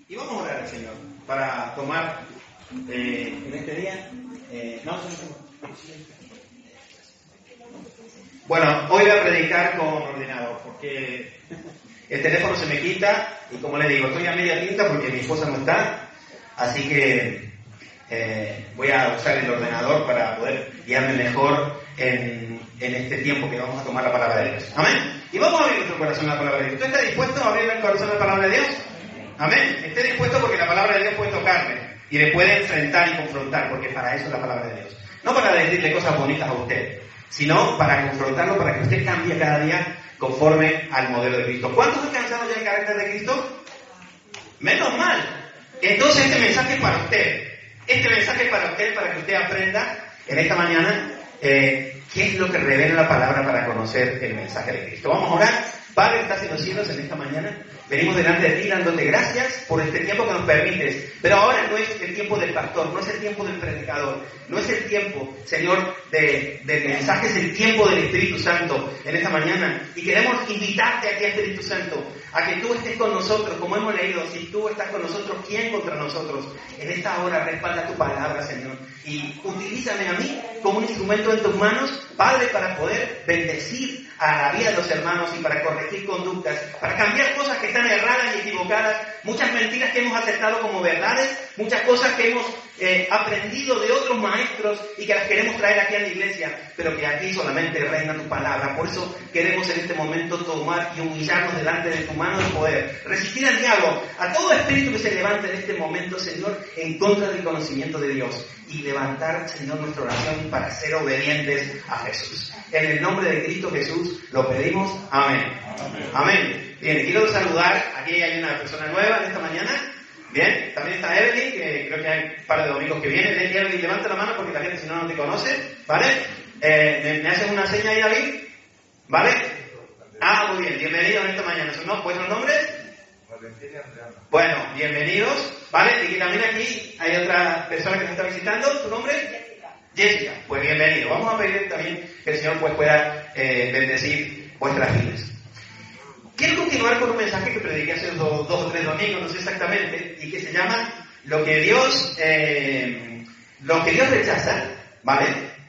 Y vamos a orar al Señor para tomar en este día. Bueno, hoy voy a predicar con ordenador porque el teléfono se me quita y, como le digo, estoy a media tinta porque mi esposa no está, así que voy a usar el ordenador para poder guiarme mejor en este tiempo que vamos a tomar la palabra de Dios. Amén. Y vamos a abrir nuestro corazón a la palabra de Dios. ¿Usted está dispuesto a abrir el corazón a la palabra de Dios? Amén. Esté dispuesto porque la palabra de Dios puede tocarle y le puede enfrentar y confrontar, porque para eso es la palabra de Dios. No para decirle cosas bonitas a usted, sino para confrontarlo, para que usted cambie cada día conforme al modelo de Cristo. ¿Cuántos han alcanzado ya el carácter de Cristo? Menos mal. Entonces este mensaje es para usted. Este mensaje es para usted, para que usted aprenda en esta mañana qué es lo que revela la palabra para conocer el mensaje de Cristo. Vamos a orar. Padre que estás en los cielos, en esta mañana venimos delante de ti dándote gracias por este tiempo que nos permites. Pero ahora no es el tiempo del pastor, no es el tiempo del predicador, no es el tiempo, Señor, del mensaje, es el tiempo del Espíritu Santo en esta mañana. Y queremos invitarte aquí, Espíritu Santo, a que tú estés con nosotros, como hemos leído. Si tú estás con nosotros, ¿quién contra nosotros? En esta hora respalda tu palabra, Señor, y utilízame a mí como un instrumento en tus manos, Padre, para poder bendecir a la vida de los hermanos y para corregir conductas, para cambiar cosas que están erradas y equivocadas, muchas mentiras que hemos aceptado como verdades, muchas cosas que hemos aprendido de otros maestros y que las queremos traer aquí a la iglesia, pero que aquí solamente reina tu palabra. Por eso queremos en este momento tomar y humillarnos delante de tu mano de poder, resistir al diablo, a todo espíritu que se levante en este momento, Señor, en contra del conocimiento de Dios, y levantar, Señor, nuestra oración para ser obedientes a Jesús. En el nombre de Cristo Jesús lo pedimos. Amén. Amén. Amén. Bien, quiero saludar. Aquí hay una persona nueva en esta mañana. Bien, también está Evelyn, que creo que hay un par de domingos que viene. Evelyn, levanta la mano porque la gente si no te conoce. ¿Vale? ¿Me haces una seña ahí, David? ¿Vale? Ah, muy bien. Bienvenidos en esta mañana. ¿Vuestros nombres? Bueno, bienvenidos. ¿Vale? Y también aquí hay otra persona que nos está visitando. ¿Tu nombre? Jessica, pues bienvenido. Vamos a pedir también que el Señor pues pueda bendecir vuestras vidas. Quiero continuar con un mensaje que prediqué hace dos o tres domingos, no sé exactamente, y que se llama Lo que Dios rechaza, ¿vale?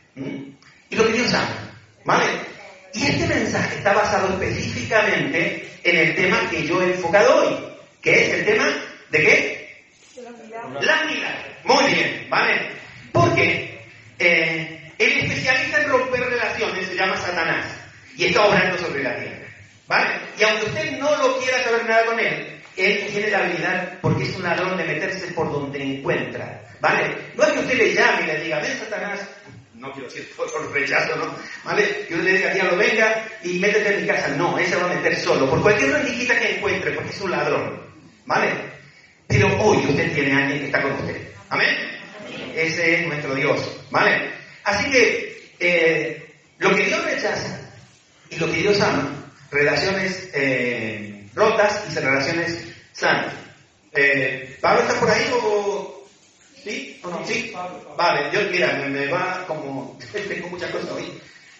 Y lo que Dios ama, ¿vale? Y este mensaje está basado específicamente en el tema que yo he enfocado hoy, que es el tema de ¿qué? Las milagros. Muy bien, ¿vale? Porque el especialista en romper relaciones se llama Satanás y está obrando sobre la tierra, ¿vale? Y aunque usted no lo quiera saber nada con él tiene la habilidad, porque es un ladrón, de meterse por donde encuentra, ¿vale? No es que usted le llame y le diga, ven Satanás, no quiero decir por rechazo, ¿no? ¿Vale? Que usted le diga, diablo, venga y métete en mi casa. No, él se va a meter solo, por cualquier rendiquita que encuentre, porque es un ladrón, ¿vale? Pero hoy usted tiene a alguien que está con usted, ¿amén? Ese es nuestro Dios, ¿vale? Así que lo que Dios rechaza y lo que Dios ama, relaciones rotas y relaciones sanas. ¿Pablo está por ahí o...? ¿Sí? ¿O no? ¿Sí? Vale, yo, mira, me va como... tengo muchas cosas hoy.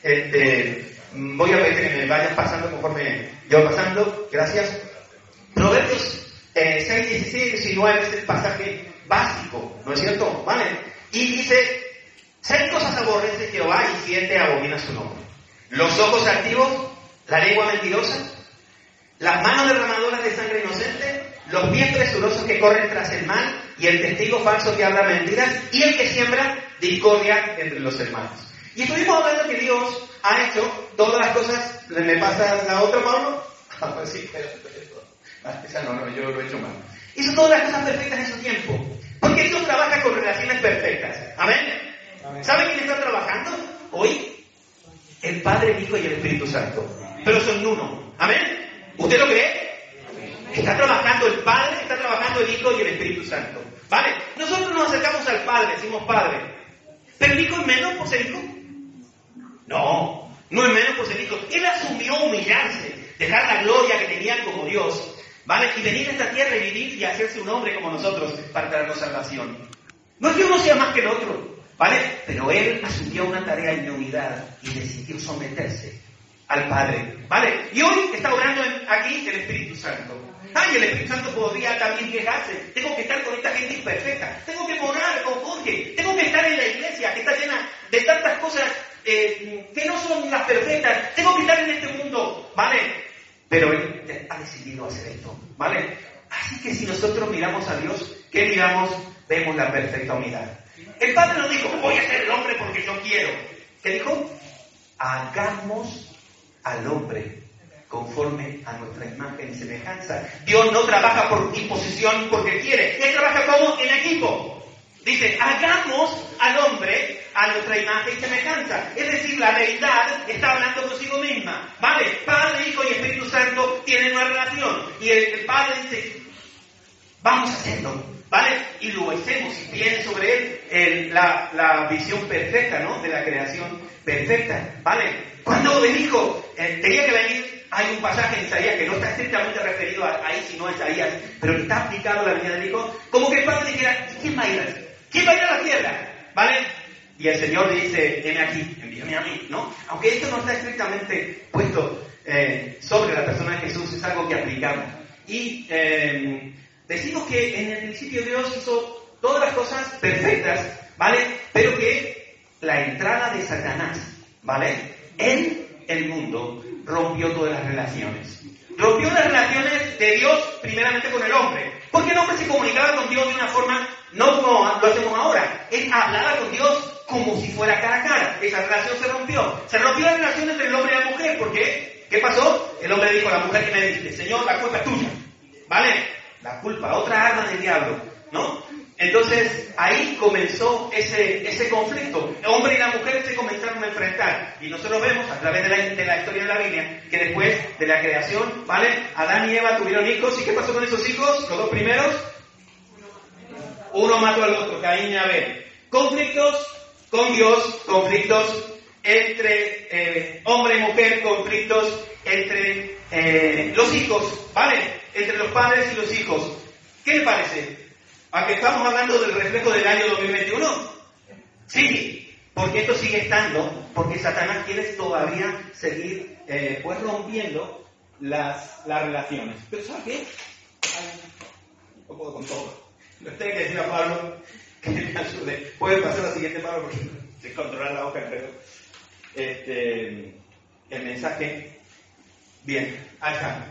Voy a pedir que me vayan pasando conforme yo pasando. Gracias. Proverbios 6, 16, 19 es el pasaje básico, ¿no es cierto? ¿Vale? Y dice, 6 cosas aborrece Jehová y 7 abomina su nombre: los ojos altivos, la lengua mentirosa, las manos derramadoras de sangre inocente, los pies presurosos que corren tras el mal, y el testigo falso que habla mentiras, y el que siembra discordia entre los hermanos. Y estuvimos hablando que Dios ha hecho todas las cosas. ¿Me pasa la otra, Pablo? Ah, pues sí, pero esa no, yo lo he hecho mal. Hizo todas las cosas perfectas en su tiempo, porque Dios trabaja con relaciones perfectas. ¿Amén? Amén. ¿Sabe quién está trabajando hoy? El Padre, el Hijo y el Espíritu Santo. Pero son uno. ¿Amén? ¿Usted lo cree? Está trabajando el Padre, está trabajando el Hijo y el Espíritu Santo. ¿Vale? Nosotros nos acercamos al Padre, decimos Padre. ¿Pero el Hijo es menos por ser Hijo? No, no es menos por ser Hijo. Él asumió humillarse, dejar la gloria que tenía como Dios, ¿vale? Y venir a esta tierra y vivir y hacerse un hombre como nosotros para traernos salvación. No es que uno sea más que el otro, ¿vale? Pero Él asumió una tarea en humildad y decidió someterse al Padre, ¿vale? Y hoy está orando aquí el Espíritu Santo. Y el Espíritu Santo podría también quejarse. Tengo que estar con esta gente imperfecta. Tengo que morar con Jorge. Tengo que estar en la iglesia que está llena de tantas cosas que no son las perfectas. Tengo que estar en este mundo, ¿vale? Pero Él ha decidido hacer esto, ¿vale? Así que si nosotros miramos a Dios, ¿qué miramos? Vemos la perfecta unidad. El Padre no dijo, voy a ser el hombre porque yo quiero. ¿Qué dijo? Hagamos al hombre conforme a nuestra imagen y semejanza. Dios no trabaja por imposición porque quiere. Él trabaja como en equipo. Dice, hagamos al hombre a nuestra imagen y semejanza. Es decir, la deidad está hablando consigo misma. ¿Vale? Padre, Hijo y Espíritu Santo tienen una relación. Y el Padre dice, vamos a hacerlo. ¿Vale? Y lo hacemos y viene sobre él la visión perfecta, ¿no? De la creación perfecta. ¿Vale? Cuando el Hijo tenía que venir, hay un pasaje en Isaías que no está estrictamente referido ahí, sino a Isaías, pero que está aplicado a la venida del Hijo, como que el Padre dijera, ¿quién va a ir? ¿Quién va a ir a la tierra? ¿Vale? Y el Señor dice, heme aquí, envíame a mí, ¿no? Aunque esto no está estrictamente puesto sobre la persona de Jesús, es algo que aplicamos. Y decimos que en el principio Dios hizo todas las cosas perfectas, ¿vale? Pero que la entrada de Satanás, ¿vale? En el mundo rompió todas las relaciones. Rompió las relaciones de Dios primeramente con el hombre. Porque el hombre se comunicaba con Dios de una forma no como lo hacemos ahora. Él hablaba con Dios como si fuera cara a cara. Esa relación se rompió. Se rompió la relación entre el hombre y la mujer. ¿Por qué? ¿Qué pasó? El hombre dijo a la mujer que me diste, Señor, la culpa es tuya. ¿Vale? La culpa, otra arma del diablo, ¿no? Entonces, ahí comenzó ese conflicto. El hombre y la mujer se comenzaron a enfrentar. Y nosotros vemos, a través de la historia de la Biblia, que después de la creación, ¿vale? Adán y Eva tuvieron hijos. ¿Y qué pasó con esos hijos? Los dos primeros. Uno mató al otro, Caín y Abel. Conflictos con Dios, conflictos entre hombre y mujer, conflictos entre los hijos, ¿vale? Entre los padres y los hijos. ¿Qué le parece? ¿A que estamos hablando del reflejo del año 2021? Sí, porque esto sigue estando, porque Satanás quiere todavía seguir pues rompiendo las relaciones. Pero ¿sabes qué? No puedo con todo. Le tengo que decir a Pablo que me ayude. Pueden pasar la siguiente, Pablo, porque sin controlar la hoja, pero el mensaje. Bien, acá.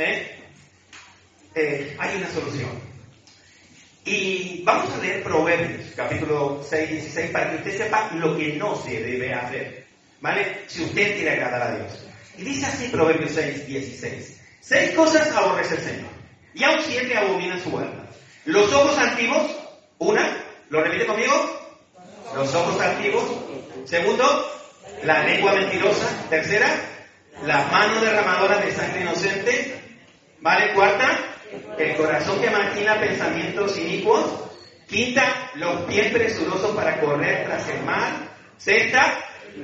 Hay una solución. Y vamos a leer Proverbios, capítulo 6, 16, para que usted sepa lo que no se debe hacer, ¿vale? Si usted quiere agradar a Dios. Y dice así Proverbios 6, 16. 6 cosas aborrece el Señor, y aun 7 abominan su alma. Los ojos altivos, una, ¿lo repite conmigo? Los ojos altivos. Segundo, la lengua mentirosa. Tercera, las manos derramadoras de sangre inocente. ¿Vale? Cuarta, el corazón que maquina pensamientos inicuos. Quinta, los pies presurosos para correr tras el mal. Sexta,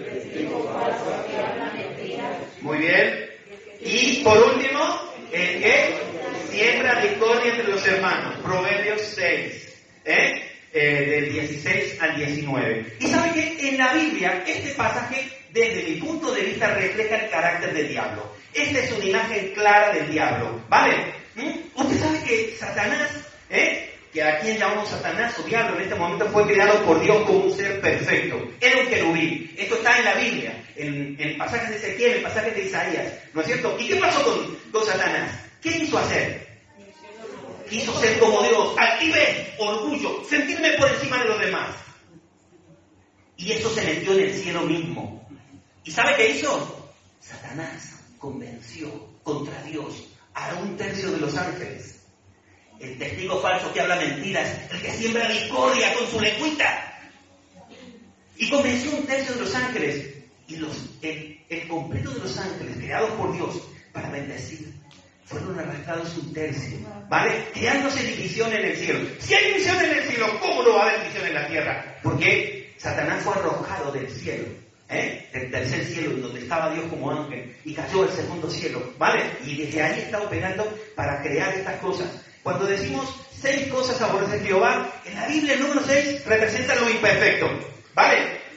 muy bien. Y por último, el que siembra discordia entre los hermanos. Proverbios 6, del 16 al 19. Y sabe que en la Biblia este pasaje, desde mi punto de vista, refleja el carácter del diablo. Esta es una imagen clara del diablo, ¿vale? Usted sabe que Satanás, que a quien llamamos Satanás o diablo en este momento, fue creado por Dios como un ser perfecto. Era un querubín. Esto está en la Biblia, en el pasaje de Ezequiel, en el pasaje de Isaías, ¿no es cierto? ¿Y qué pasó con Satanás? ¿Qué quiso hacer? Quiso ser como Dios, altivez, orgullo, sentirme por encima de los demás. Y eso se metió en el cielo mismo. ¿Y sabe qué hizo? Satanás convenció contra Dios a 1/3 de los ángeles. El testigo falso que habla mentiras, el que siembra discordia con su lengüita. Y convenció a 1/3 de los ángeles. Y el completo de los ángeles, creados por Dios para bendecir, fueron arrastrados 1/3, ¿vale? Creándose división en el cielo. Si hay división en el cielo, ¿cómo no va a haber división en la tierra? Porque Satanás fue arrojado del cielo, del tercer cielo, donde estaba Dios como ángel, y cayó al segundo cielo, ¿vale? Y desde ahí está operando para crear estas cosas. Cuando decimos 6 cosas aborrece Jehová, en la Biblia el número 6 representa lo imperfecto, ¿vale?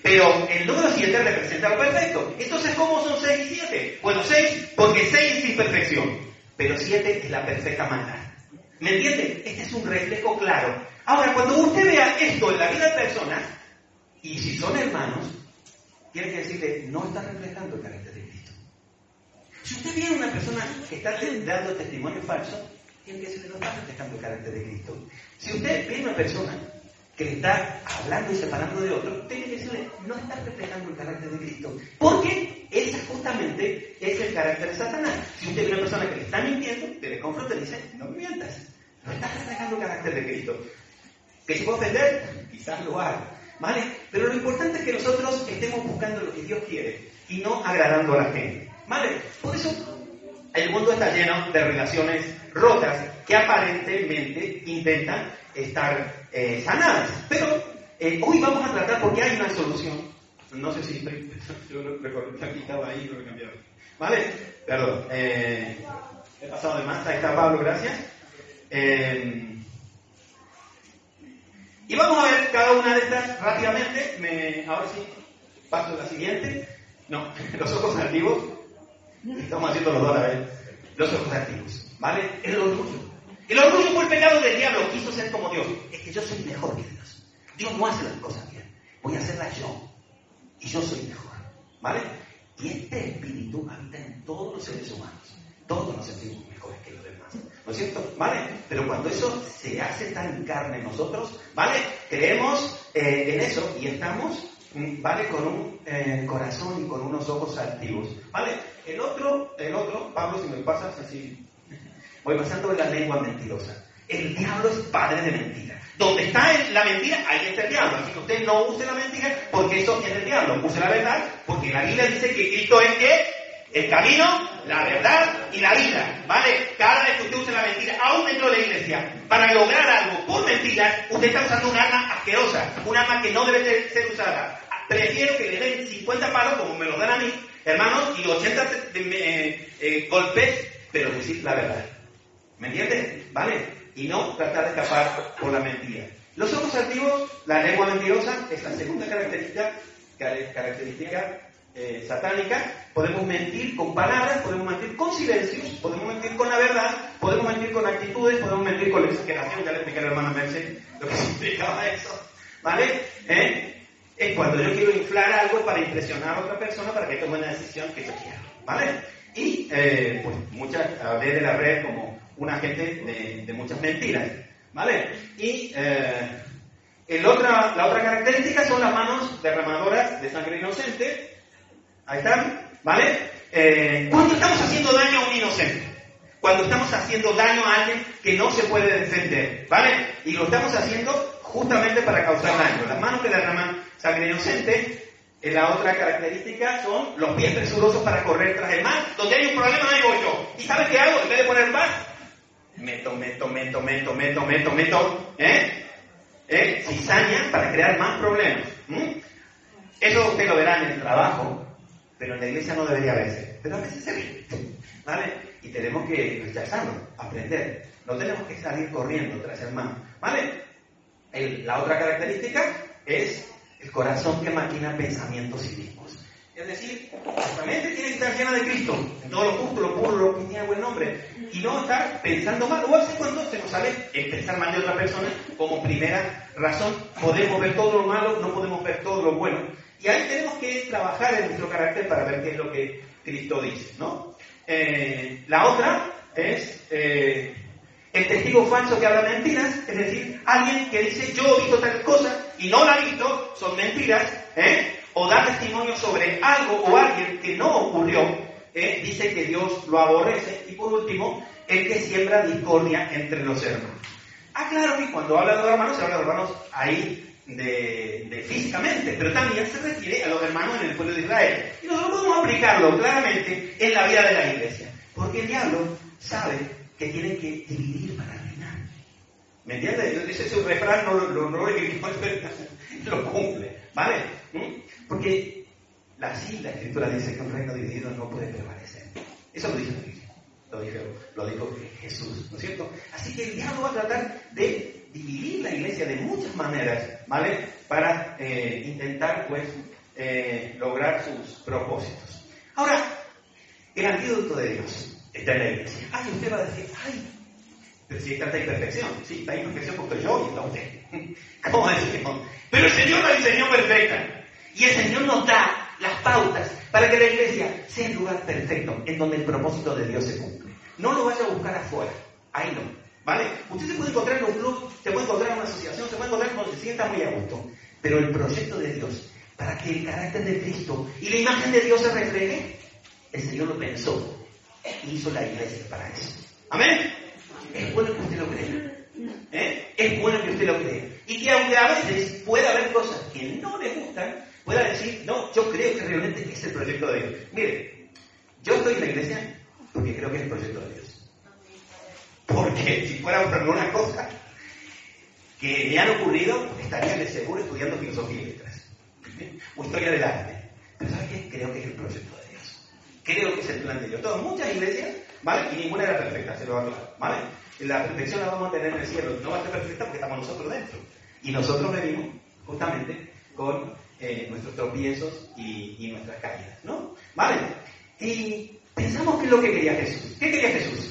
Pero el número 7 representa lo perfecto. Entonces, ¿cómo son 6 y 7? Bueno, 6, porque 6 es imperfección, pero 7 es la perfecta maldad. ¿Me entiende? Este es un reflejo claro. Ahora, cuando usted vea esto en la vida de personas, y si son hermanos, tiene que decirle, no está reflejando el carácter de Cristo. Si usted viene a una persona que está dando testimonio falso, tiene que decirle, no está reflejando el carácter de Cristo. Si usted viene a una persona que está hablando y separando de otro, tiene que decirle, no está reflejando el carácter de Cristo. Porque ese justamente es el carácter de Satanás. Si usted ve una persona que le está mintiendo, te le confronta y dice, no me mientas, no está reflejando el carácter de Cristo. ¿Que se puede ofender? Quizás lo haga, ¿vale? Pero lo importante es que nosotros estemos buscando lo que Dios quiere y no agradando a la gente, ¿vale? Por eso el mundo está lleno de relaciones rotas que aparentemente intentan estar sanadas. Pero hoy vamos a tratar, porque hay una solución. No sé si estoy... Yo recuerdo que aquí estaba ahí, lo he cambiado. ¿Vale? Perdón. He pasado de más. Ahí está Pablo, gracias. Y vamos a ver cada una de estas rápidamente. Ahora sí, paso a la siguiente. No, los ojos activos. Estamos haciendo los dos a la vez. Los ojos activos, ¿vale? El orgullo. El orgullo fue el pecado del diablo. Quiso ser como Dios. Es que yo soy mejor que Dios. Dios no hace las cosas bien. Voy a hacerlas yo. Y yo soy mejor, ¿vale? Y este espíritu habita en todos los seres humanos. Todos nos sentimos mejores que los demás, ¿no es cierto? ¿Vale? Pero cuando eso se hace tan carne en nosotros, ¿vale? Creemos en eso y estamos, ¿vale? Con un corazón y con unos ojos altivos, ¿vale? El otro, Pablo, si me pasas así, voy pasando de la lengua mentirosa. El diablo es padre de mentira. Donde está la mentira, ahí está el diablo. Así que usted no use la mentira porque eso es el diablo. Use la verdad porque la Biblia dice que Cristo es ¿qué? El camino, la verdad y la vida, ¿vale? Cada vez que usted use la mentira, aún dentro de la iglesia, para lograr algo por mentiras, usted está usando un arma asquerosa, un arma que no debe ser usada. Prefiero que le den 50 palos, como me lo dan a mí, hermanos, y 80 golpes, pero decir la verdad. ¿Me entiende? ¿Vale? Y no tratar de escapar por la mentira. Los ojos altivos, la lengua mentirosa, es la segunda característica satánica. Podemos mentir con palabras, podemos mentir con silencios, podemos mentir con la verdad, podemos mentir con actitudes, podemos mentir con la exageración. Ya le expliqué a la hermana Mercedes lo que significaba eso, ¿vale? Es cuando yo quiero inflar algo para impresionar a otra persona para que tome una decisión que yo quiero, ¿vale? Y pues hablé de la red como un agente de muchas mentiras, ¿vale? Y la otra característica son las manos derramadoras de sangre inocente. Ahí están, ¿vale? Cuando estamos haciendo daño a un inocente, cuando estamos haciendo daño a alguien que no se puede defender, ¿vale? Y lo estamos haciendo justamente para causar daño. Las manos que derraman sangre inocente. La otra característica son los pies presurosos para correr tras el mal. Donde hay un problema, ahí voy yo. ¿Y sabes qué hago? En vez de poner paz, meto. Cizaña para crear más problemas. Eso usted lo verá en el trabajo, pero en la iglesia no debería verse. Pero a veces se ve, ¿vale? Y tenemos que rechazarlo, aprender. No tenemos que salir corriendo tras el mal, ¿vale? La otra característica es el corazón que maquina pensamientos cívicos. Es decir, nuestra mente tiene que estar llena de Cristo, en todo lo justo, lo puro, lo que tiene buen nombre, y no estar pensando mal. O así cuando se nos sale el pensar mal de otra persona como primera razón. Podemos ver todo lo malo, no podemos ver todo lo bueno. Y ahí tenemos que trabajar en nuestro carácter para ver qué es lo que Cristo dice, ¿no? La otra es el testigo falso que habla mentiras, es decir, alguien que dice yo he visto tal cosa y no la ha visto, son mentiras, o da testimonio sobre algo o alguien que no ocurrió, dice que Dios lo aborrece. Y por último, el que siembra discordia entre los hermanos. Claro que cuando habla de los hermanos, se habla de los hermanos ahí de físicamente, pero también se refiere a los hermanos en el pueblo de Israel. Y nosotros podemos aplicarlo claramente en la vida de la iglesia, porque el diablo sabe que tiene que dividir para reinar. ¿Me entiendes? Dice su refrán, no lo cumple, ¿vale? Porque la escritura dice que un reino dividido no puede prevalecer. Eso lo dice la Biblia, lo dijo Jesús, ¿no es cierto? Así que el diablo va a tratar de dividir la iglesia de muchas maneras, ¿vale? Para intentar, pues, lograr sus propósitos. Ahora, el antídoto de Dios está en la iglesia. Ay, usted va a decir, ay, pero si está en imperfección. Sí, está en imperfección porque yo y está usted. ¿Cómo decimos? Pero el Señor la diseñó perfecta. Y el Señor nos da las pautas para que la iglesia sea el lugar perfecto en donde el propósito de Dios se cumple. No lo vaya a buscar afuera. Ahí no. ¿Vale? Usted se puede encontrar en un club, se puede encontrar en una asociación, se puede encontrar donde se sienta muy a gusto. Pero el proyecto de Dios, para que el carácter de Cristo y la imagen de Dios se refleje, el Señor lo pensó y hizo la iglesia para eso. ¿Amén? Es bueno que usted lo crea. Es bueno que usted lo crea. Y que aunque a veces pueda haber cosas que no le gustan, pueda decir, no, yo creo que realmente es el proyecto de Dios. Mire, yo estoy en la iglesia porque creo que es el proyecto de Dios. Porque si fuera por alguna cosa que me han ocurrido, estaría de seguro estudiando filosofía y letras. O historia del arte. Pero ¿sabes qué? Creo que es el proyecto de Dios. Creo que es el plan de Dios. Todas, muchas iglesias, ¿vale? Y ninguna era perfecta, se lo va a aclarar, ¿vale? La perfección la vamos a tener en el cielo. No va a ser perfecta porque estamos nosotros dentro. Y nosotros venimos justamente con nuestros tropiezos y nuestras caídas, ¿no? ¿Vale? Y pensamos que es lo que quería Jesús. ¿Qué quería Jesús?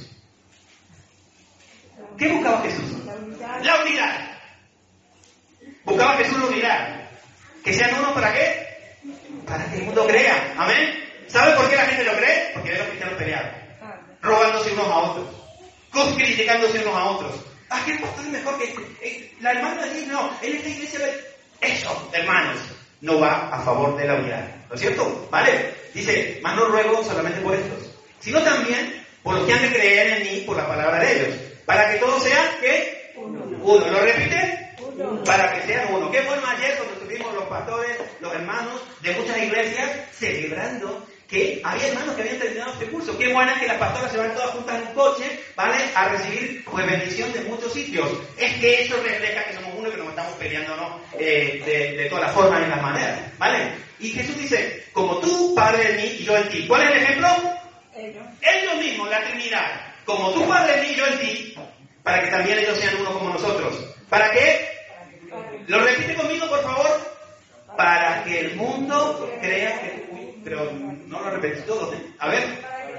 ¿Qué buscaba Jesús? La unidad. Buscaba Jesús la unidad. ¿Que sean uno para qué? Para que el mundo crea. ¿Amén? ¿Sabe por qué la gente lo cree? Porque ve a los cristianos peleados, robándose unos a otros, criticándose unos a otros. Ah, que el pastor es mejor que la hermana allí. No, en esta iglesia eso, hermanos, no va a favor de la unidad. ¿No es cierto? ¿Vale? Dice, más no ruego solamente por estos, sino también por los que han de creer en mí por la palabra de ellos, para que todos sean, ¿qué? Uno. ¿Lo repite? Uno. Para que sean uno. ¿Qué bueno ayer cuando estuvimos los pastores, los hermanos de muchas iglesias celebrando que había hermanos que habían terminado este curso? Qué buena que las pastoras se van todas juntas en un coche, ¿vale? A recibir pues bendición de muchos sitios. Es que eso refleja que somos uno y que nos estamos peleando, ¿no? De todas las formas y las maneras, ¿vale? Y Jesús dice, como tú, Padre, en mí y yo en ti. ¿Cuál es el ejemplo? Ellos mismos, la Trinidad. Como tú, Padre, en mí y yo en ti, para que también ellos sean uno como nosotros. ¿Para qué? ¿Lo repite conmigo, por favor? Para que el mundo crea que... Uy, pero no lo repetí todo, ¿eh? A ver.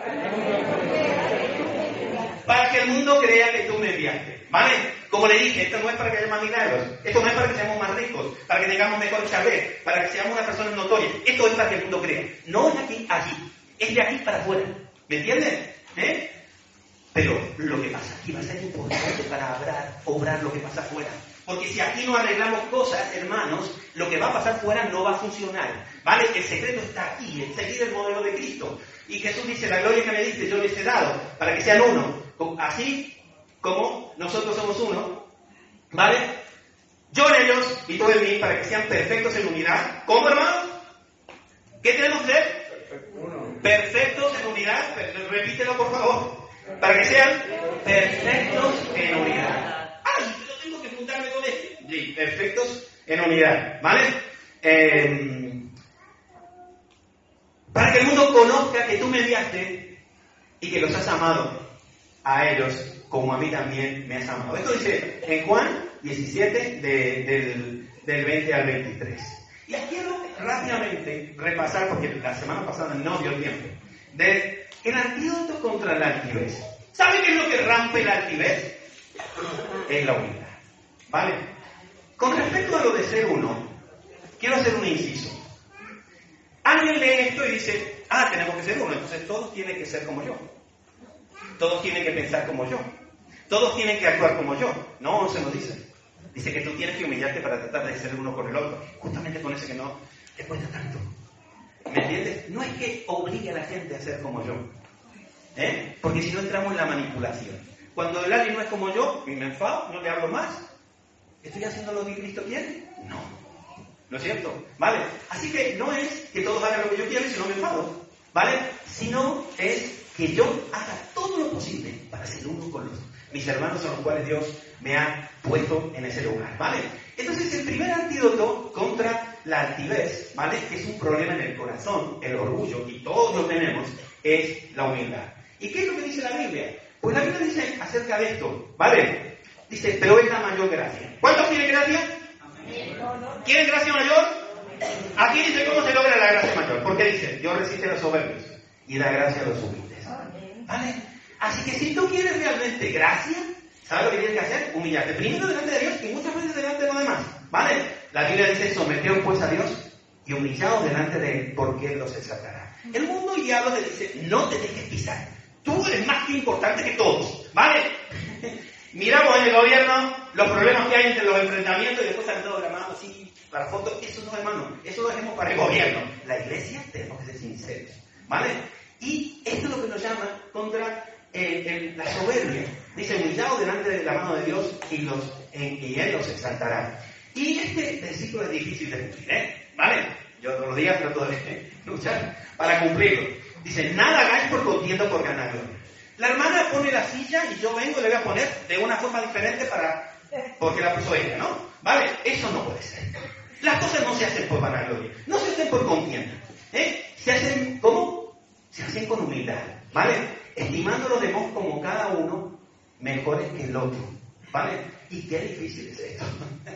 Para que el mundo crea que tú me enviaste. ¿Vale? Como le dije, esto no es para que haya más milagros. Esto no es para que seamos más ricos, para que tengamos mejor saber, para que seamos una persona notoria. Esto es para que el mundo crea. No es aquí, allí. Es de aquí para afuera. ¿Me entienden? Pero lo que pasa aquí va a ser importante para obrar lo que pasa afuera. Porque si aquí no arreglamos cosas, hermanos, lo que va a pasar fuera no va a funcionar. ¿Vale? El secreto está aquí, en seguir el modelo de Cristo. Y Jesús dice, la gloria que me diste yo les he dado, para que sean uno. Así como nosotros somos uno. ¿Vale? Yo en ellos y tú en mí, para que sean perfectos en unidad. ¿Cómo, hermanos? ¿Qué tenemos que ser? Perfectos en unidad. Repítelo, por favor. Para que sean perfectos en unidad. ¡Ay! Yo tengo que juntarme con este. Sí, perfectos en unidad. ¿Vale? Para que el mundo conozca que tú me enviaste y que los has amado a ellos como a mí también me has amado. Esto dice en Juan 17 del 20 al 23. Y quiero rápidamente repasar, porque la semana pasada no dio tiempo, el antídoto contra la altivez. ¿Sabe qué es lo que rompe la altivez? Es la humildad. ¿Vale? Con respecto a lo de ser uno, quiero hacer un inciso. Alguien lee esto y dice, tenemos que ser uno, entonces todos tienen que ser como yo. Todos tienen que pensar como yo. Todos tienen que actuar como yo. No se nos dice. Dice que tú tienes que humillarte para tratar de ser uno con el otro. Justamente con ese que no te cuesta tanto. ¿Me entiendes? No es que obligue a la gente a ser como yo. Porque si no entramos en la manipulación. Cuando el alguien no es como yo, y me enfado, no le hablo más. ¿Estoy haciendo lo que Cristo quiere? No. ¿No es cierto? ¿Vale? Así que no es que todos hagan lo que yo quiero y si no me enfado. ¿Vale? Sino es que yo haga todo lo posible para ser uno con mis hermanos a los cuales Dios me ha puesto en ese lugar. ¿Vale? Entonces el primer antídoto contra la altivez, ¿vale? Que es un problema en el corazón, el orgullo, y todos lo tenemos, es la humildad. ¿Y qué es lo que dice la Biblia? Pues la Biblia dice acerca de esto, ¿vale? Dice, pero es la mayor gracia. ¿Cuántos quieren gracia? ¿Quieren gracia mayor? Aquí dice cómo se logra la gracia mayor. Porque dice, Dios resiste a los soberbios y da gracia a los humildes. ¿Vale? Así que si tú quieres realmente gracia, ¿sabes lo que tienes que hacer? Humillarte. Primero delante de Dios y muchas veces delante de los demás. ¿Vale? La Biblia dice, someteos pues a Dios y humillaos delante de Él, porque Él los exaltará. El mundo y diablo te dice, no te dejes pisar. Tú eres más que importante que todos. ¿Vale? Miramos en el gobierno los problemas que hay entre los enfrentamientos y después salen todos gramados así para fotos. Eso no, hermano. Eso lo dejemos para el gobierno. La iglesia tenemos que ser sinceros. ¿Vale? Y esto es lo que nos llama contra la soberbia. Dice, humillados delante de la mano de Dios y Él los exaltará. Y este versículo es difícil de cumplir, ¿vale? Yo todos los días trato de luchar para cumplirlo. Dice, nada hagáis por contienda o por ganar gloria. La hermana pone la silla y yo vengo y le voy a poner de una forma diferente porque la puso ella, ¿no? ¿Vale? Eso no puede ser. Las cosas no se hacen por vanagloria, no se hacen por contienda. Se hacen, ¿cómo? Se hacen con humildad, ¿vale? Estimando a los demás como cada uno mejores que el otro, ¿vale? Y qué difícil es esto.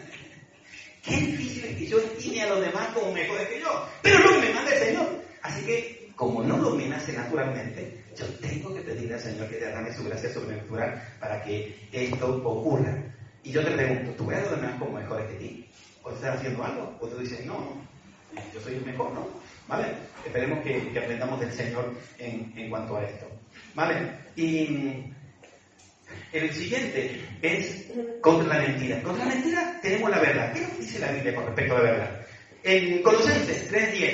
Qué difícil es que yo estime a los demás como mejores que yo. Pero no me manda el Señor. Así que, como no lo me nace naturalmente, yo tengo que pedirle al Señor que derrame su gracia sobrenatural para que esto ocurra. Y yo te pregunto, ¿tú ves a los demás como mejores que ti? ¿O estás haciendo algo? ¿O tú dices, no, yo soy el mejor, ¿no? ¿Vale? Esperemos que aprendamos del Señor en cuanto a esto. ¿Vale? Y el siguiente es contra la mentira. Contra la mentira tenemos la verdad. ¿Qué nos dice la Biblia con respecto a la verdad? En Colosenses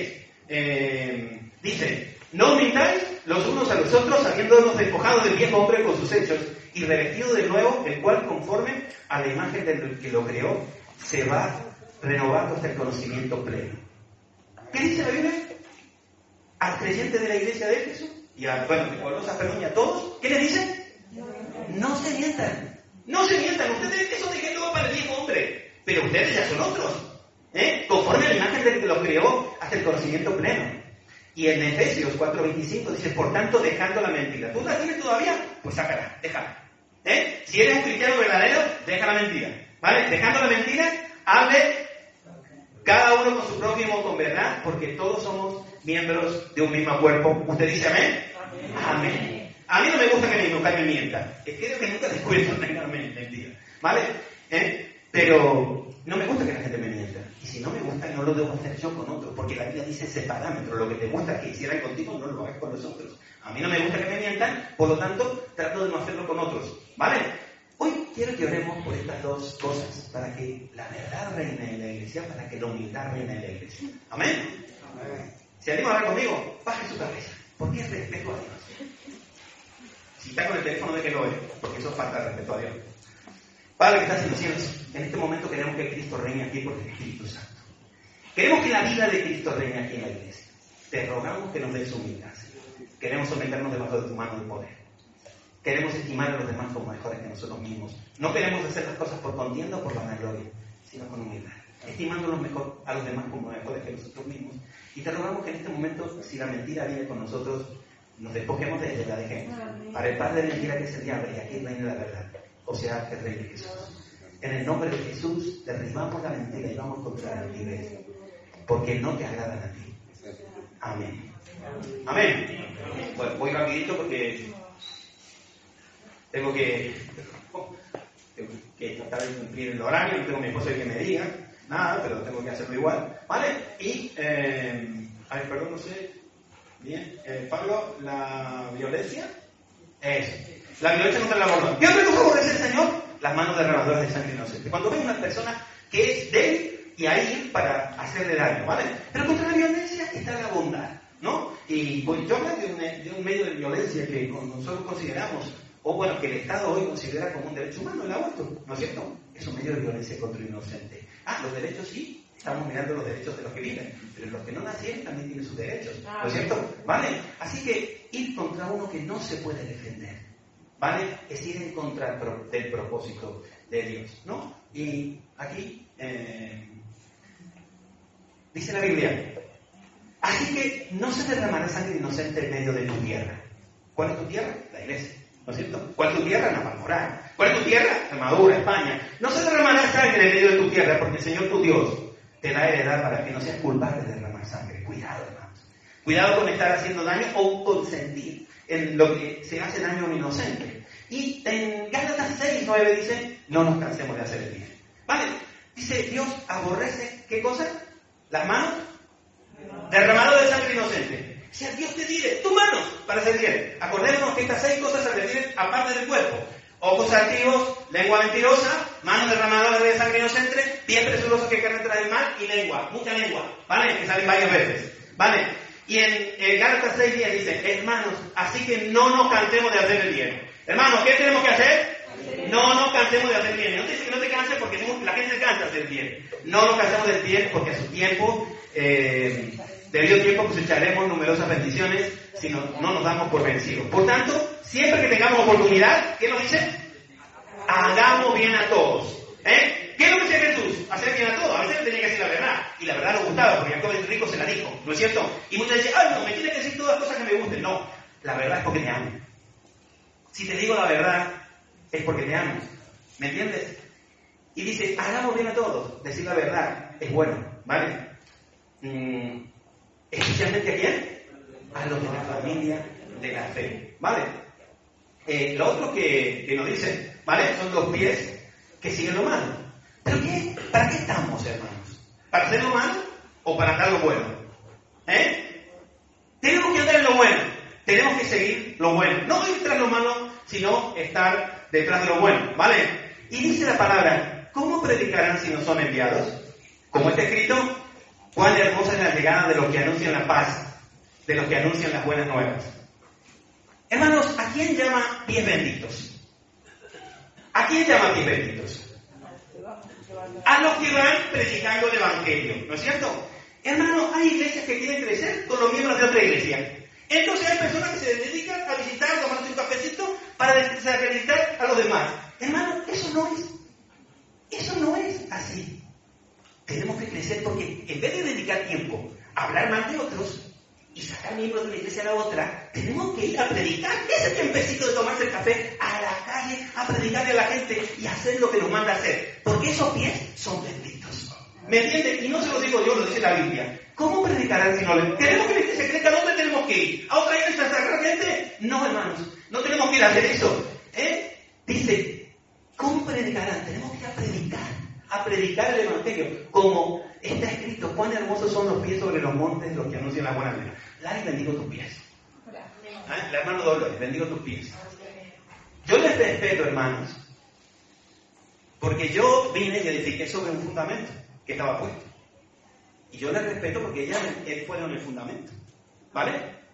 3:10 dice, no os mintáis los unos a los otros, habiéndonos despojado del viejo hombre con sus hechos y revestido de nuevo, el cual conforme a la imagen del que lo creó, se va renovando hasta el conocimiento pleno. ¿Qué dice la Biblia? Al creyente de la iglesia de Éfeso y a todos, ¿qué les dice? No se mientan. No se mientan. Ustedes, eso déjenlo para el viejo hombre. Pero ustedes ya son otros. Conforme a la imagen del que los creó hasta el conocimiento pleno. Y en Efesios 4:25 dice, por tanto, dejando la mentira. ¿Tú la tienes todavía? Pues sácala, déjala. Si eres un cristiano verdadero, deja la mentira. ¿Vale? Dejando la mentira, hable cada uno con su prójimo con verdad, porque todos somos miembros de un mismo cuerpo. ¿Usted dice amén? Amén. A mí no me gusta que mi mujer me mienta. Creo que nunca descubierto una mentira. ¿Vale? Pero no me gusta que la gente me mienta. Y si no me gusta, no lo debo hacer yo con otros. Porque la Biblia dice ese parámetro. Lo que te gusta que hicieran contigo, no lo hagas con los otros. A mí no me gusta que me mientan. Por lo tanto, trato de no hacerlo con otros. ¿Vale? Hoy quiero que oremos por estas dos cosas. Para que la verdad reine en la iglesia. Para que la humildad reine en la iglesia. ¿Amén? Amén. ¿Se anima a hablar conmigo? Baje su cabeza. Porque es respeto a Dios. Si está con el teléfono, déjelo oír, porque eso falta de respeto a Dios. Padre que estás en los cielos, en este momento queremos que Cristo reine aquí por el Espíritu Santo. Queremos que la vida de Cristo reine aquí en la iglesia. Te rogamos que nos des humildad. Queremos someternos debajo de tu mano de poder. Queremos estimar a los demás como mejores que nosotros mismos. No queremos hacer las cosas por contienda o por vanagloria, sino con humildad. Estimándonos mejor a los demás como mejores que nosotros mismos. Y te rogamos que en este momento, si la mentira viene con nosotros, nos despojemos de ella, la dejemos. Para el padre de mentira que es el diablo, y aquí reina la verdad. O sea, el Rey de Jesús. En el nombre de Jesús, derribamos la mentira y vamos contra la mentira. Porque no te agradan a ti. Amén. Amén. Bueno, voy rapidito porque tengo que tratar de cumplir el horario. No tengo a mi esposa que me diga nada, pero tengo que hacerlo igual. ¿Vale? Y, perdón, no sé. Bien, Pablo, la violencia es. La violencia contra la bondad. ¿Qué otra cosa aborrece el Señor? Las manos derramadoras de sangre inocente. Cuando ven una persona que es débil y ahí para hacerle daño, ¿vale? Pero contra la violencia está la bondad, ¿no? Y pues yo hablo de un medio de violencia que nosotros consideramos, o bueno, que el Estado hoy considera como un derecho humano, el aborto, ¿no es cierto? Es un medio de violencia contra el inocente. Los derechos sí. Estamos mirando los derechos de los que viven, pero los que no nacieron también tienen sus derechos, ¿no es cierto? ¿Vale? Así que ir contra uno que no se puede defender, ¿vale? Es ir en contra del propósito de Dios, ¿no? Y aquí dice la Biblia, así que no se derramará sangre inocente en medio de tu tierra. ¿Cuál es tu tierra? La iglesia, ¿no es cierto? ¿Cuál es tu tierra? La Palmoral. ¿Cuál es tu tierra? Extremadura, España. No se derramará sangre en medio de tu tierra porque el Señor tu Dios te va a heredar para que no seas culpable de derramar sangre. Cuidado, hermanos. Cuidado con estar haciendo daño o consentir en lo que se hace daño a un inocente. Y en Gálatas 6:9 dice, no nos cansemos de hacer el bien. ¿Vale? Dice, Dios aborrece, ¿qué cosa? Las manos derramado de sangre inocente. Si a Dios te dice, tus manos para hacer bien. Acordémonos que estas 6 cosas se refieren aparte del cuerpo. Ojos altivos, lengua mentirosa, manos derramadoras de sangre inocente, pies presurosos que cargan tras el mal y lengua, mucha lengua, ¿vale? Que salen varias veces, ¿vale? Y en Gálatas 6:10 dice, hermanos, así que no nos cansemos de hacer el bien. Hermanos, ¿qué tenemos que hacer? No nos cansemos de hacer el bien. No te dice que no te canses porque la gente se cansa de hacer el bien. No nos cansemos del bien porque a su tiempo, debido tiempo, cosecharemos numerosas bendiciones si no nos damos por vencidos. Por tanto, siempre que tengamos oportunidad, ¿qué nos dice? Hagamos bien a todos. ¿Qué es lo que dice Jesús? Hacer bien a todos. A veces le tenía que decir la verdad. Y la verdad le gustaba, porque Jacob el rico se la dijo. ¿No es cierto? Y muchos dicen, ay no, me tienes que decir todas las cosas que me gusten. No, la verdad es porque te amo. Si te digo la verdad, es porque te amo. ¿Me entiendes? Y dice, hagamos bien a todos. Decir la verdad es bueno, ¿vale? Especialmente a quién? A los de la familia de la fe, ¿vale? Lo otro que nos dicen, ¿vale? Son los pies que siguen lo malo. ¿Pero qué? ¿Para qué estamos, hermanos? ¿Para hacer lo malo o para hacer lo bueno? Tenemos que andar en lo bueno. Tenemos que seguir lo bueno. No ir tras lo malo, sino estar detrás de lo bueno, ¿vale? Y dice la palabra, ¿cómo predicarán si no son enviados? Como está escrito, cuán hermosa es la llegada de los que anuncian la paz, de los que anuncian las buenas nuevas. Hermanos, ¿a quién llama pies benditos? ¿A quién llama pies benditos? A los que van predicando el evangelio, ¿no es cierto? Hermanos, hay iglesias que quieren crecer con los miembros de otra iglesia. Entonces hay personas que se dedican a visitar, tomarse un cafecito para desacreditar a los demás. Hermanos, eso no es así. Tenemos que crecer porque en vez de dedicar tiempo a hablar mal de otros y sacar miembros de una iglesia a la otra, tenemos que ir a predicar. Ese tiempecito de tomarse el café a la calle, a predicarle a la gente y hacer lo que nos manda hacer. Porque esos pies son benditos. ¿Me entienden? Y no se lo digo yo, lo dice la Biblia. ¿Cómo predicarán si no le... ¿Tenemos que ir a la iglesia secreta? ¿A dónde tenemos que ir? ¿A otra iglesia a sacar gente? No, hermanos. No tenemos que ir a hacer eso. Dice, ¿cómo predicarán? Tenemos que ir a predicar el evangelio. Como está escrito, cuán hermosos son los pies sobre los montes, los que anuncian la buena nueva. Lari, bendigo tus pies. El hermano Dolores, bendigo tus pies. Yo les respeto, hermanos. Porque yo vine y edifiqué sobre un fundamento que estaba puesto. Y yo les respeto porque él fueron el fundamento. ¿Vale?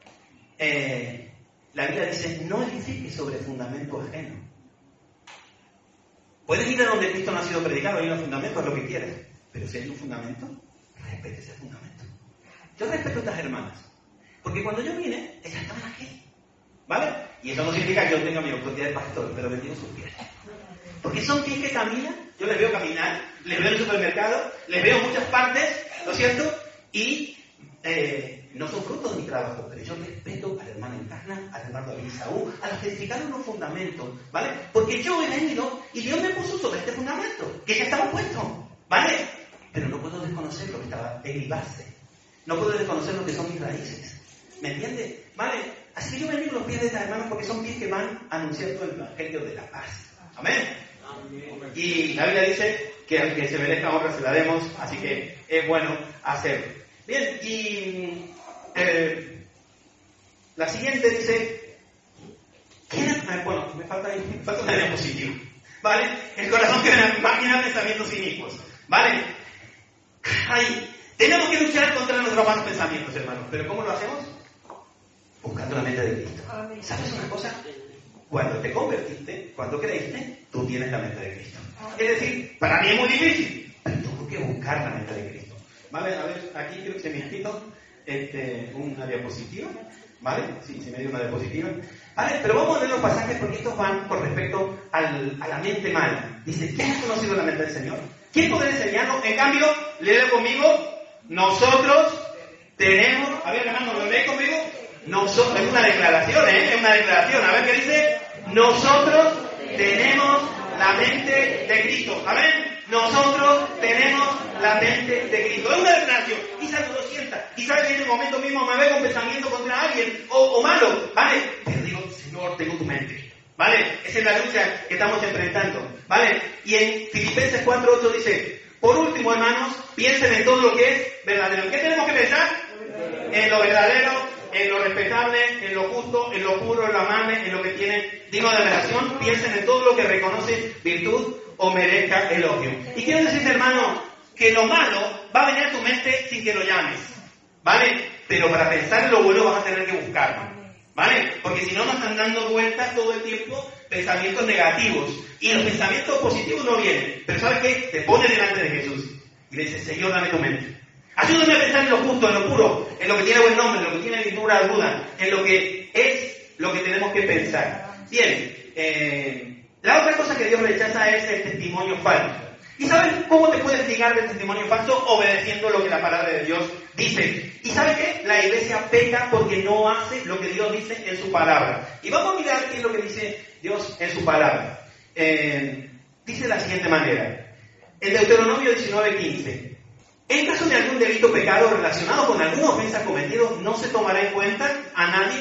La Biblia dice, no edifiques sobre fundamento ajeno. Puedes ir a donde Cristo no ha sido predicado, hay un fundamento, haz lo que quieras. Pero si hay un fundamento, respete ese fundamento. Yo respeto a estas hermanas. Porque cuando yo vine, ellas estaban aquí. ¿Vale? Y eso no significa que yo tenga mi autoridad de pastor, pero bendigo sus pies. Porque son pies que caminan, yo les veo caminar, les veo en el supermercado, les veo en muchas partes, ¿no es cierto? Y no son frutos de mi trabajo, pero yo respeto al hermano Encarna, al hermano David Saúl, a los que edificaron los fundamentos, ¿vale? Porque yo he venido y Dios me puso sobre este fundamento, que ya estaba puesto, ¿vale? Pero no puedo desconocer lo que estaba en mi base, no puedo desconocer lo que son mis raíces, ¿me entiendes? ¿Vale? Así que yo bendigo los pies de estas hermanas porque son pies que van anunciando el evangelio de la paz. Amén. Y la Biblia dice que al que se merezca honra se la demos, así que es bueno hacerlo. Bien, y la siguiente dice, bueno, me falta una diapositiva, ¿vale? El corazón que maquina pensamientos inicuos, ¿vale? Tenemos que luchar contra nuestros malos pensamientos, hermanos, pero ¿cómo lo hacemos? Buscando la mente de Cristo. ¿Sabes una cosa? Cuando te convertiste, cuando creíste, tú tienes la mente de Cristo. Es decir, para mí es muy difícil, pero tengo que buscar la mente de Cristo. ¿Vale? A ver, aquí creo que se me ha escrito una diapositiva. ¿Vale? Sí, se me dio una diapositiva. ¿Vale? Pero vamos a ver los pasajes porque estos van con respecto a la mente mala. Dice, ¿quién ha conocido la mente del Señor? ¿Quién podrá enseñarnos? En cambio, léelo conmigo. Nosotros tenemos... A ver, hermano, ¿lo lees conmigo? Nosotros, es una declaración, es una declaración. A ver qué dice. Nosotros tenemos la mente de Cristo. Amén. Nosotros tenemos la mente de Cristo. Es una relación. Quizás no lo sienta. Quizás en el momento mismo me veo un pensamiento contra alguien o malo, ¿vale? Pero digo, Señor, tengo tu mente. ¿Vale? Esa es la lucha que estamos enfrentando. ¿Vale? Y en Filipenses 4:8 dice, por último, hermanos, piensen en todo lo que es verdadero. ¿Qué tenemos que pensar? En lo verdadero, en lo respetable, en lo justo, en lo puro, en lo amable, en lo que tiene digno de veneración. Piensen en todo lo que reconoce virtud o merezca elogio. Y quiero decirte, hermano, que lo malo va a venir a tu mente sin que lo llames. ¿Vale? Pero para pensar en lo bueno vas a tener que buscarlo. ¿Vale? Porque si no nos están dando vueltas todo el tiempo pensamientos negativos. Y los pensamientos positivos no vienen. Pero ¿sabes qué? Te pones delante de Jesús y le dices, Señor, dame tu mente. Ayúdame a pensar en lo justo, en lo puro, en lo que tiene buen nombre, en lo que tiene virtud alguna, en lo que es lo que tenemos que pensar. Bien, la otra cosa que Dios rechaza es el testimonio falso. ¿Y sabes cómo te puedes ligar del testimonio falso? Obedeciendo lo que la palabra de Dios dice. ¿Y sabes qué? La iglesia peca porque no hace lo que Dios dice en su palabra. Y vamos a mirar qué es lo que dice Dios en su palabra. Dice de la siguiente manera. En Deuteronomio 19:15. En caso de algún delito o pecado relacionado con alguna ofensa cometida, no se tomará en cuenta a nadie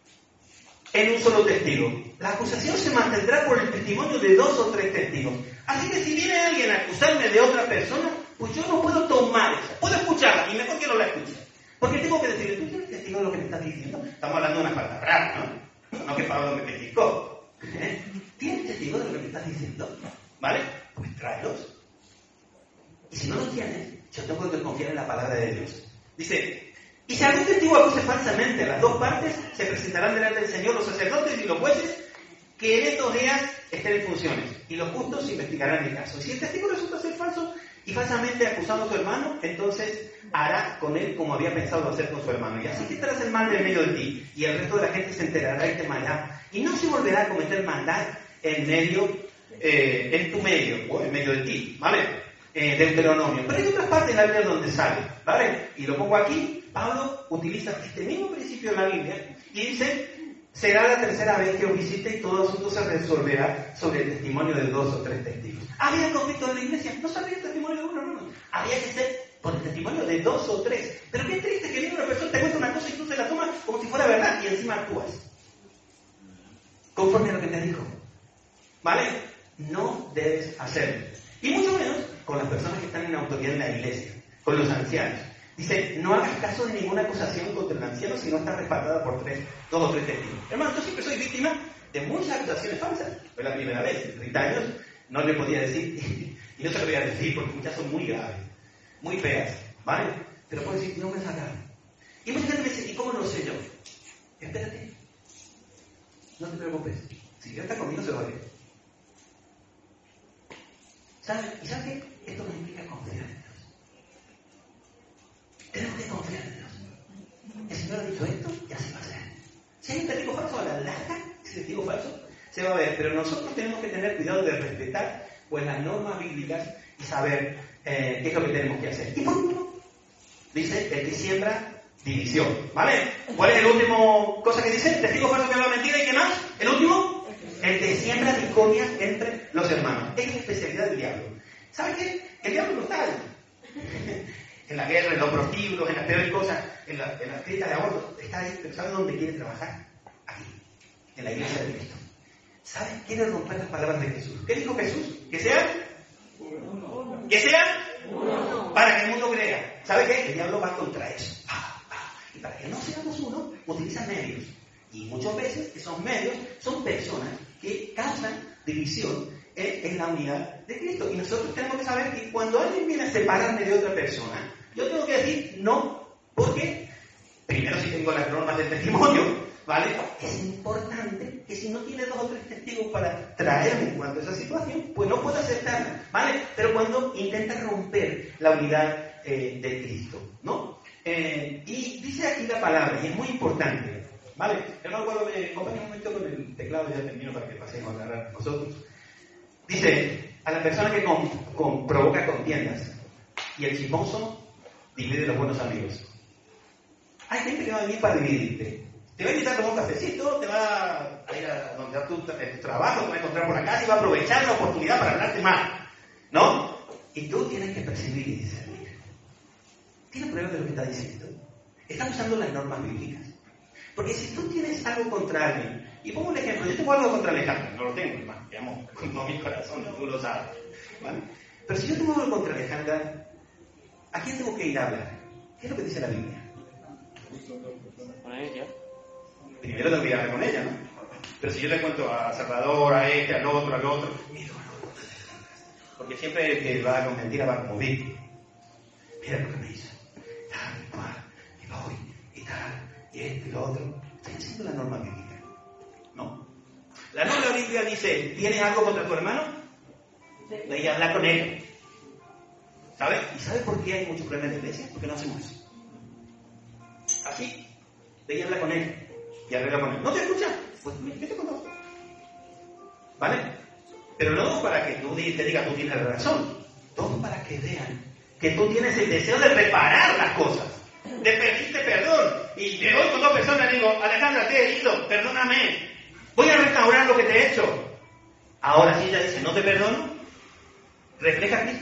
en un solo testigo. La acusación se mantendrá por el testimonio de 2 o 3 testigos. Así que si viene alguien a acusarme de otra persona, pues yo no puedo tomar esa. Puedo escucharla, y mejor que no la escuche. Porque tengo que decirle, ¿tú tienes testigo de lo que me estás diciendo? Estamos hablando de una falta grave, ¿no? No que Pablo me pellizcó. ¿Tienes testigo de lo que me estás diciendo? ¿Vale? Pues tráelos. Y si no los tienes, yo tengo que confiar en la palabra de Dios. Dice, y si algún testigo acuse falsamente a las dos partes, se presentarán delante del Señor los sacerdotes y los jueces que en estos días estén en funciones, y los justos investigarán el caso. Si el testigo resulta ser falso y falsamente acusando a su hermano, entonces hará con él como había pensado hacer con su hermano. Y así quitarás el mal de en medio de ti, y el resto de la gente se enterará y temerá, y no se volverá a cometer maldad en tu medio, o en medio de ti, ¿vale? Deuteronomio. Pero hay otras partes de la Biblia donde sale, ¿vale? Y lo pongo aquí. Pablo utiliza este mismo principio en la Biblia y dice, será la tercera vez que os visite y todo asunto se resolverá sobre el testimonio de 2 o 3 testigos. ¿Había conflicto en la iglesia? No sabía el testimonio de uno, no. Había que ser por el testimonio de 2 o 3. Pero qué triste que viene una persona, te cuenta una cosa y tú te la tomas como si fuera verdad y encima actúas conforme a lo que te dijo. ¿Vale? No debes hacerlo. Y mucho menos con las personas que están en autoridad en la iglesia, con los ancianos. Dice, no hagas caso de ninguna acusación contra el anciano si no está respaldada por 2 o 3 testigos. Hermano, yo siempre soy víctima de muchas acusaciones falsas. Fue la primera vez, en 30 años, no le podía decir, y no se lo voy a decir porque muchas son muy graves, muy feas, ¿vale? Pero puedo decir, no me sacaron. Y mucha gente me dice, ¿y cómo lo sé yo? Espérate, no te preocupes, si Dios está conmigo se va a ver. ¿Sabes? ¿Y sabes qué? Esto nos implica confiar en Dios. Tenemos que confiar en Dios. El Señor ha dicho esto y así va a ser. Si hay un testigo falso a la larga, ese testigo falso se va a ver. Pero nosotros tenemos que tener cuidado de respetar pues las normas bíblicas y saber qué es lo que tenemos que hacer. Y por último, dice el que siembra división. ¿Vale? ¿Cuál es el último cosa que dice? El testigo falso que habla mentira y qué más. El último. El que siembra discordia entre los hermanos. Es la especialidad del diablo. ¿Sabes qué? El diablo no está ahí. En la guerra, en los prostíbulos, en las peores cosas, en las críticas de aborto. Está ahí, pero ¿sabes dónde quiere trabajar? Aquí, en la iglesia de Cristo. ¿Sabes? Quiere romper las palabras de Jesús. ¿Qué dijo Jesús? Que sea uno. Que sea uno. Para que el mundo crea. ¿Sabe qué? El diablo va contra eso. Y para que no seamos uno, utiliza medios. Y muchas veces esos medios son personas que causan división en la unidad de Cristo. Y nosotros tenemos que saber que cuando alguien viene a separarme de otra persona, yo tengo que decir no, porque primero si tengo las normas del testimonio, ¿vale? Es importante que si no tiene 2 o 3 testigos para traerme en cuanto a esa situación, pues no puedo aceptarla, ¿vale? Pero cuando intenta romper la unidad de Cristo, ¿no? Y dice aquí la palabra, y es muy importante, ¿vale? Yo no recuerdo, acompañe un momento con el teclado, ya termino para que pasemos a hablar nosotros. Dice, a la persona que provoca contiendas y el chismoso divide los buenos amigos. Hay gente que va a venir para dividirte. Te va a invitar a tomar un cafecito, te va a ir a encontrar tu trabajo, te va a encontrar por acá y va a aprovechar la oportunidad para hablarte mal, ¿no? Y tú tienes que percibir y discernir. ¿Tiene pruebas de lo que está diciendo? Está usando las normas bíblicas. Porque si tú tienes algo contra alguien, y pongo un ejemplo, yo tengo algo contra Alejandra, no lo tengo, hermano, te amo con todo mi corazón, tú lo sabes, ¿vale? Pero si yo tengo algo contra Alejandra, ¿a quién tengo que ir a hablar? ¿Qué es lo que dice la Biblia? Con ella. Primero tengo que ir a hablar con ella, ¿no? Pero si yo le cuento a Salvador, a este, al otro, mira, porque siempre el que va con mentira va como víctima. Mira lo que me hizo, tal, cual, y voy, y tal, y esto y lo otro. Estoy haciendo la norma bíblica. No. La norma bíblica dice, ¿tienes algo contra tu hermano? Ve y habla con él. ¿Sabes? ¿Y sabes por qué hay muchos problemas en la iglesia? Porque no hacemos eso. Así. Ve y habla con él. Y arregla con él. ¿No te escucha? Pues vete con otro. ¿Vale? Pero no para que tú te digas tú tienes la razón. Todo para que vean que tú tienes el deseo de reparar las cosas. De pedirte perdón. Y te voy con dos personas y digo, Alejandra, te he herido, perdóname. Voy a restaurar lo que te he hecho. Ahora si ella dice, no te perdono, ¿refleja a Cristo?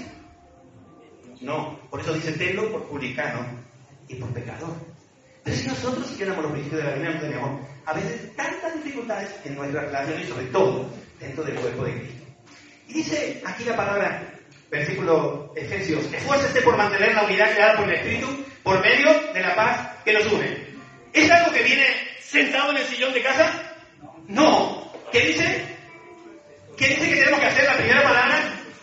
No, por eso dice, tenlo por publicano y por pecador. Pero si nosotros siguiéramos los principios de la Biblia, no tenemos a veces tantas dificultades en nuestra relación y sobre todo dentro del cuerpo de Cristo. Y dice aquí la palabra, versículo Efesios, esfuércese por mantener la unidad creada por el Espíritu por medio de la paz que nos une. ¿Es algo que viene sentado en el sillón de casa? No. ¿Qué dice? ¿Qué dice que tenemos que hacer? La primera palabra,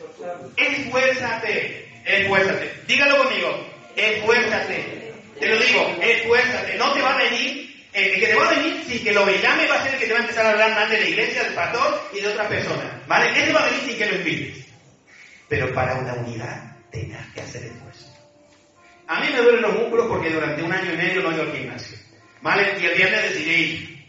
esfuérzate. Esfuérzate. Dígalo conmigo. Esfuérzate. Te lo digo, esfuérzate. No te va a venir, el que te va a venir, sin que lo llame, va a ser el que te va a empezar a hablar más de la iglesia, del pastor y de otras personas. ¿Vale? Ese va a venir sin que lo invites. Pero para una unidad, tengas que hacer esfuerzo. A mí me duelen los músculos porque durante 1 año y medio no he ido al gimnasio. ¿Vale? Y el viernes decidí ir.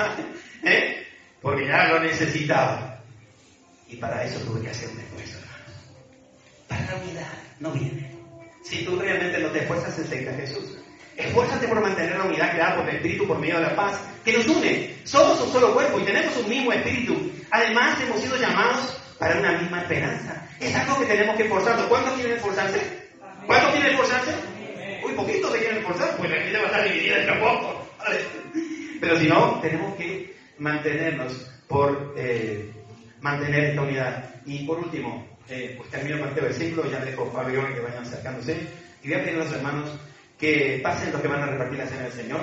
Porque ya lo necesitaba. Y para eso tuve que hacer un esfuerzo. Para la unidad no viene. Si tú realmente no te esfuerzas en seguir a Jesús. Esfuérzate por mantener la unidad creada por el Espíritu por medio de la paz que nos une. Somos un solo cuerpo y tenemos un mismo Espíritu. Además hemos sido llamados para una misma esperanza. Es algo que tenemos que esforzarnos. ¿Cuántos quieren esforzarse? ¿Cuántos quieren esforzarse? Uy, poquitos se quieren esforzar. Pues la gente va a estar dividida entre pocos. ¿Vale? Pero si no, tenemos que mantenernos por mantener esta unidad. Y por último, pues termino con este versículo, ya dejo a Pablo y Olga que vayan acercándose. Y voy a pedir a los hermanos que pasen los que van a repartir la cena del Señor.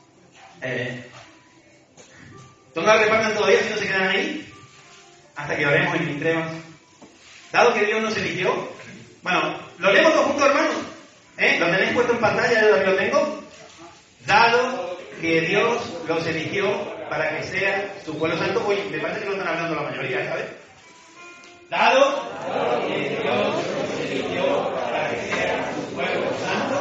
¿No la repartan todavía si no se quedan ahí? Hasta que oremos y ministremos. Dado que Dios nos eligió, bueno, lo leemos todos juntos, hermanos. ¿Lo tenéis puesto en pantalla? Yo también lo tengo. Dado que Dios los eligió para que sea su pueblo santo. Oye, me parece que no están hablando la mayoría, ¿sabes? Dado que Dios los eligió para que sea su pueblo santo,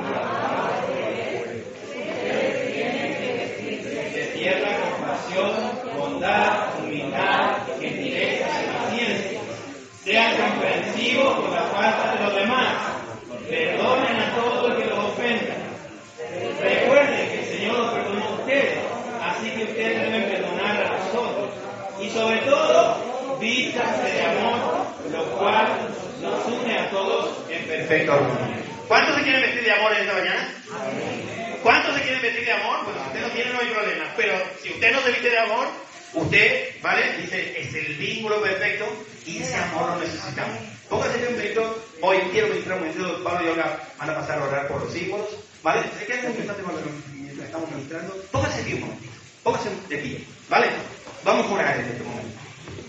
de tierna compasión, bondad, humildad, gentileza y paciencia. Sean comprensivos con la falta de los demás. Perdonen a todo el que los ofenda. Recuerden que el Señor los perdonó a ustedes, así que ustedes deben perdonar a los otros. Y sobre todo, vístanse de amor, lo cual nos une a todos en perfecto armonía. ¿Cuántos se quieren vestir de amor en esta mañana? ¿Cuántos se quieren vestir de amor? Bueno, si usted no tiene, no hay problema. Pero si usted no se viste de amor, usted, ¿vale? Dice, es el vínculo perfecto y ese amor lo necesitamos. Póngase un momento. Hoy quiero ministrar un momento. Pablo y Olga van a pasar a orar por los símbolos, ¿vale? Se quedan un instante cuando estamos ministrando. Póngase aquí un momentito. Póngase de pie, ¿vale? Vamos a orar en este momento.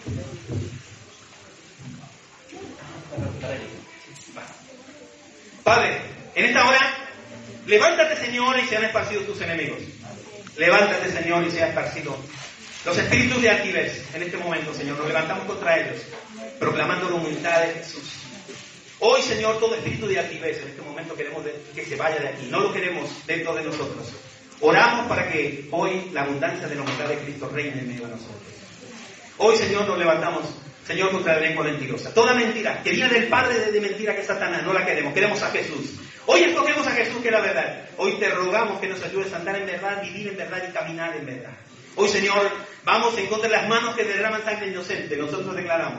Padre, en esta hora, levántate, Señor, y sean esparcidos tus enemigos. Levántate, Señor, y sean esparcidos los espíritus de altivez. En este momento, Señor, nos levantamos contra ellos, proclamando la humildad de Jesús. Hoy, Señor, todo espíritu de altivez, en este momento queremos que se vaya de aquí. No lo queremos dentro de nosotros. Oramos para que hoy la abundancia de la humildad de Cristo reine en medio de nosotros. Hoy, Señor, nos levantamos, Señor, contra la lengua mentirosa. Toda mentira que viene del padre de mentira, que es Satanás, no la queremos. Queremos a Jesús. Hoy escogemos a Jesús, que es la verdad. Hoy te rogamos que nos ayudes a andar en verdad, vivir en verdad y caminar en verdad. Hoy, Señor, vamos en contra de las manos que derraman sangre inocente. Nosotros declaramos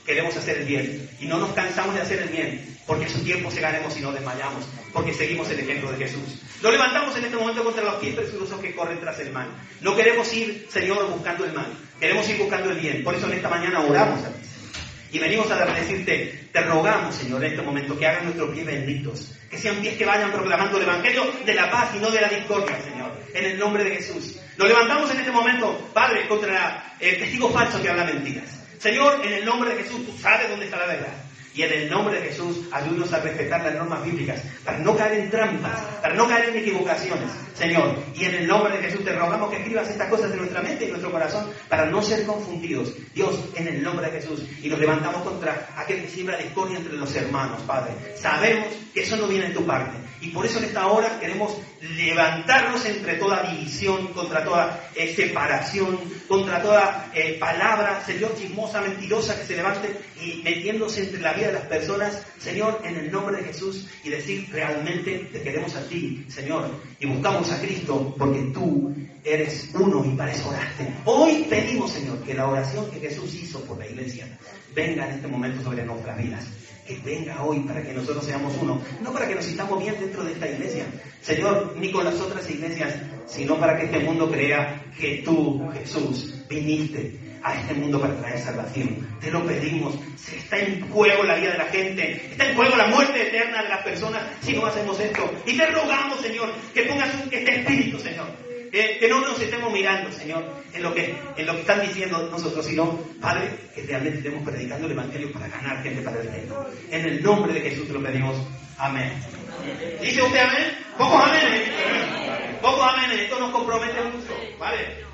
queremos hacer el bien y no nos cansamos de hacer el bien, porque su tiempo llegaremos y no desmayamos, porque seguimos el ejemplo de Jesús. Nos levantamos en este momento contra los pies presurosos que corren tras el mal. No queremos ir, Señor, buscando el mal, queremos ir buscando el bien. Por eso en esta mañana oramos a ti y venimos a decirte, te rogamos, Señor, en este momento que hagan nuestros pies benditos, que sean pies que vayan proclamando el evangelio de la paz y no de la discordia, Señor, en el nombre de Jesús. Nos levantamos en este momento, Padre, contra el testigo falso que habla mentiras. Señor, en el nombre de Jesús, tú sabes dónde está la verdad. Y en el nombre de Jesús, ayúdanos a respetar las normas bíblicas, para no caer en trampas, para no caer en equivocaciones, Señor. Y en el nombre de Jesús te rogamos que escribas estas cosas en nuestra mente y en nuestro corazón, para no ser confundidos. Dios, en el nombre de Jesús. Y nos levantamos contra aquel que siembra discordia entre los hermanos, Padre. Sabemos que eso no viene de tu parte. Y por eso en esta hora queremos levantarnos entre toda división, contra toda separación, contra toda palabra, Señor, chismosa, mentirosa que se levante y metiéndose entre la vida de las personas, Señor, en el nombre de Jesús, y decir realmente te queremos a ti, Señor, y buscamos a Cristo porque tú eres uno y para eso oraste. Hoy pedimos, Señor, que la oración que Jesús hizo por la iglesia venga en este momento sobre nuestras vidas. Que venga hoy para que nosotros seamos uno, no para que nos sintamos bien dentro de esta iglesia, Señor, ni con las otras iglesias, sino para que este mundo crea que tú, Jesús, viniste a este mundo para traer salvación. Te lo pedimos. Se está en juego la vida de la gente, está en juego la muerte eterna de las personas si no hacemos esto. Y te rogamos, Señor, que pongas este espíritu, Señor. Que no nos estemos mirando, Señor, en lo que están diciendo nosotros, sino, Padre, que realmente estemos predicando el evangelio para ganar gente para el reino. En el nombre de Jesús te lo pedimos. Amén. ¿Dice usted amén? Pocos amén. Pocos amén. Esto nos compromete mucho, ¿vale?